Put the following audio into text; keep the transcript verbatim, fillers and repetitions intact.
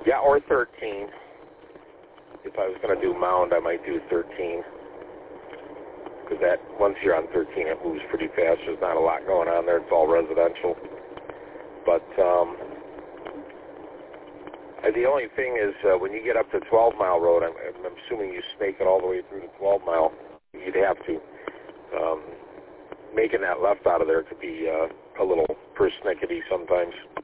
Yeah, or thirteen. If I was going to do Mound, I might do thirteen. Because that, once you're on thirteen, it moves pretty fast. There's not a lot going on there. It's all residential. But um, the only thing is, uh, when you get up to twelve Mile Road, I'm, I'm assuming you snake it all the way through to twelve Mile. You'd have to. Um, making that left out of there could be uh, a little persnickety sometimes.